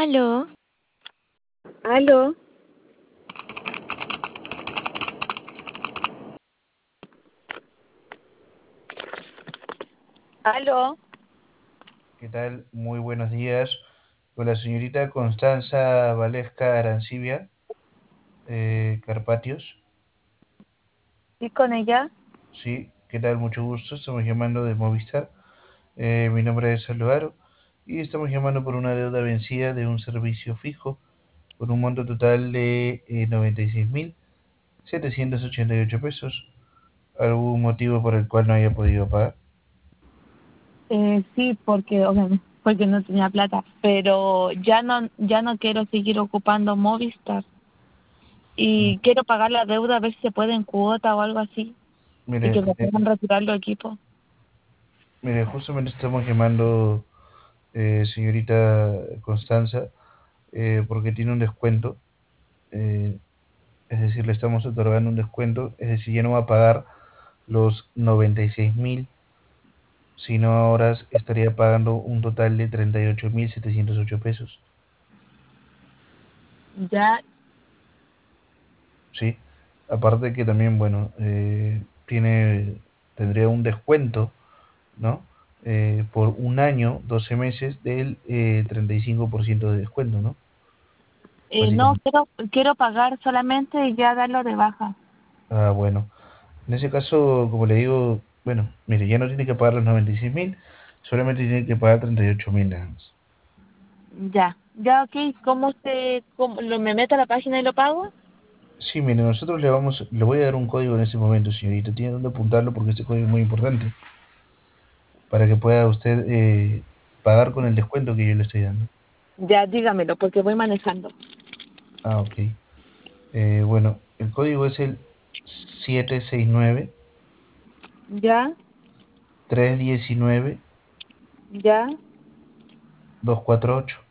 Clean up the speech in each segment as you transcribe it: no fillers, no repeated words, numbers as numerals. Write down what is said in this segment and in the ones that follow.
Aló, Aló, aló. ¿Qué tal? Muy buenos días. Con la señorita Constanza Valesca Arancibia, Carpatios. ¿Y con ella? Sí, ¿qué tal? Mucho gusto. Estamos llamando de Movistar. Mi nombre es Alvaro y estamos llamando por una deuda vencida de un servicio fijo por un monto total de 96.788 pesos. ¿Algún motivo por el cual no haya podido pagar? Sí, porque obviamente, porque no tenía plata, pero ya no quiero seguir ocupando Movistar Mm, y quiero pagar la deuda a ver si se puede en cuota o algo así y Mire, que me puedan retirar los equipos. mire, justamente estamos llamando, señorita Constanza, porque tiene un descuento, eh, es decir, le estamos otorgando un descuento, es decir, ya no va a pagar los 96.000, sino ahora estaría pagando un total de 38.708 pesos, Ya, ¿sí? Aparte que también, bueno, tendría un descuento, ¿no? Por un año, 12 meses, del 35% de descuento, ¿no? no, Básicamente. quiero pagar solamente y ya darlo de baja. Ah, bueno. En ese caso, como le digo, bueno, mire, ya no tiene que pagar los 96.000, solamente tiene que pagar 38.000 nada más. Ya, ok. Me meto a la página y lo pago? Sí, mire, nosotros le voy a dar un código en ese momento, señorita. Tiene donde apuntarlo porque este código es muy importante para que pueda usted pagar con el descuento que yo le estoy dando. Ya, dígamelo, porque voy manejando. Ah, ok. Bueno, el código es el 769 Ya, 319 ya, 248.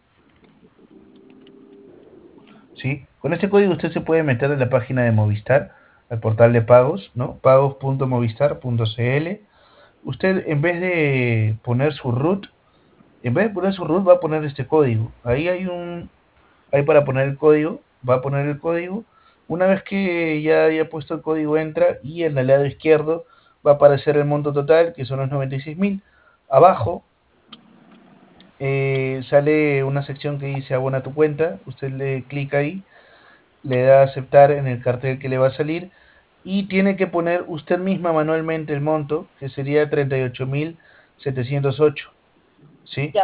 ¿Sí? Con este código usted se puede meter en la página de Movistar, al portal de pagos, ¿no? Pagos.movistar.cl. Usted, en vez de poner su root, va a poner este código. Ahí para poner el código, va a poner el código. Una vez que ya haya puesto el código, entra y en el lado izquierdo va a aparecer el monto total, que son los 96.000. Abajo sale una sección que dice abona tu cuenta. Usted le clica ahí, le da a aceptar en el cartel que le va a salir y tiene que poner usted misma manualmente el monto, que sería 38.708, ¿sí? ya,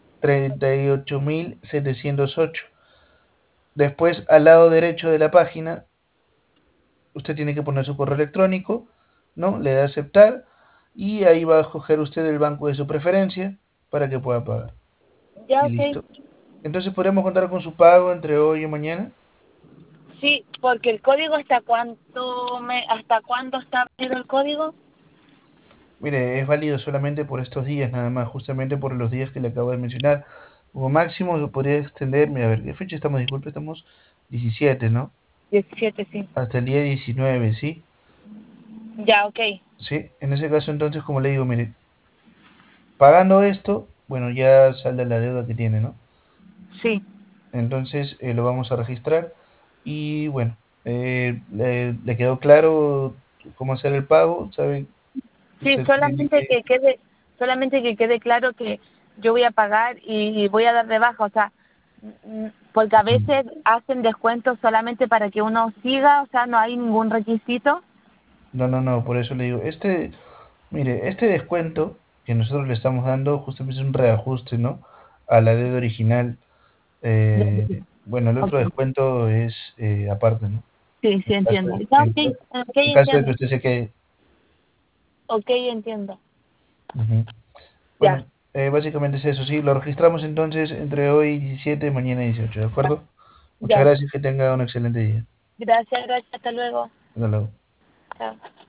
38.708. Después, al lado derecho de la página, usted tiene que poner su correo electrónico, ¿no? Le da a aceptar y ahí va a escoger usted el banco de su preferencia para que pueda pagar. ya, Y ok. listo. Entonces podremos contar con su pago entre hoy y mañana. Sí, porque el código ¿hasta cuándo está válido el código? Mire, es válido solamente por estos días, nada más, justamente por los días que le acabo de mencionar. Como máximo lo podría extenderme, a ver, ¿qué fecha estamos? Disculpe, estamos 17, ¿no? 17, sí. Hasta el día 19, ¿sí? Ya, ok. Sí, en ese caso entonces, como le digo, mire, pagando esto, bueno, ya sale la deuda que tiene, ¿no? Sí. Entonces lo vamos a registrar y bueno, le quedó claro cómo hacer el pago, ¿sabe? Sí, Usted tiene que... solamente que quede claro que yo voy a pagar y voy a dar de baja, o sea, porque a veces hacen descuentos solamente para que uno siga, o sea, no hay ningún requisito. No, no, no, por eso le digo, mire, este descuento que nosotros le estamos dando justamente es un reajuste, ¿no? A la deuda original. Ya, Bueno, el ok. otro descuento es aparte, ¿no? Sí, sí, En caso entiendo. de, Ya, en, ok, ok, en caso de que entiendo. usted se quede. Ok, entiendo. Ujú. Ya, Bueno, básicamente es eso, sí, lo registramos entonces entre hoy 17 y mañana 18, ¿de acuerdo? Muchas ya. gracias, que tenga un excelente día. Gracias, gracias, hasta luego. Hasta luego. Chao.